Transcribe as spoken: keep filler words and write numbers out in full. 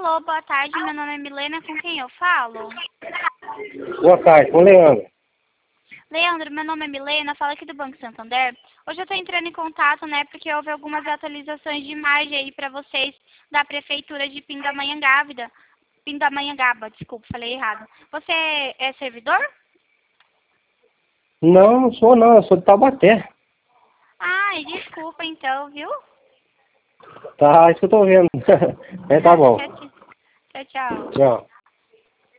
Alô, boa tarde, meu nome é Milena, com quem eu falo? Boa tarde, com o Leandro. Leandro, meu nome é Milena, falo aqui do Banco Santander. Hoje eu estou entrando em contato, né, porque houve algumas atualizações de imagem aí para vocês da Prefeitura de Pindamonhangaba. Pindamonhangaba, desculpa, falei errado. Você é servidor? Não, não sou não, eu sou de Taubaté. Ai, desculpa então, viu? Tá, isso que eu tô vendo. É, tá bom. Tchau, tchau. Tchau.